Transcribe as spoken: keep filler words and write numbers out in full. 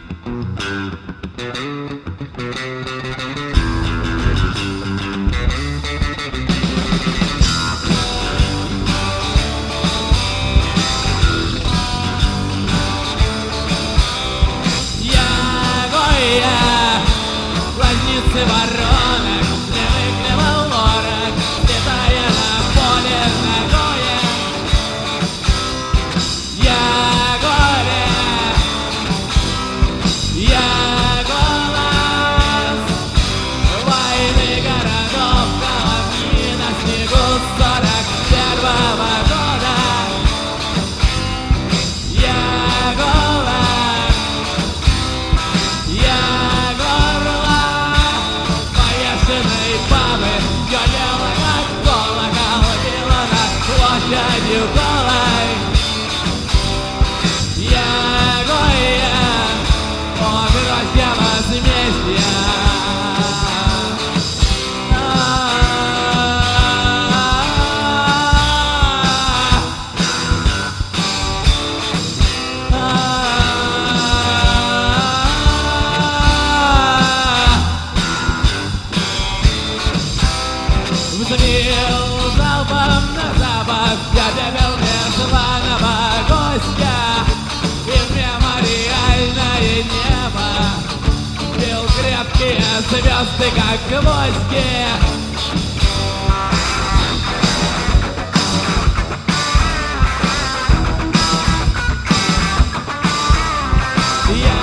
Воронок, не выклевал ворог, летая на поле ногое. Я горе, я голос войны городов, колокни на снегу сорок первого года. Я голос, я бабы горела, как колокол, била над площадью голой. Я гоя, о, грозья возмездия. Взмыл залпом на запад, я бегал незваного гостя, и мемориальное небо бил крепкие звезды, как гвозди. Я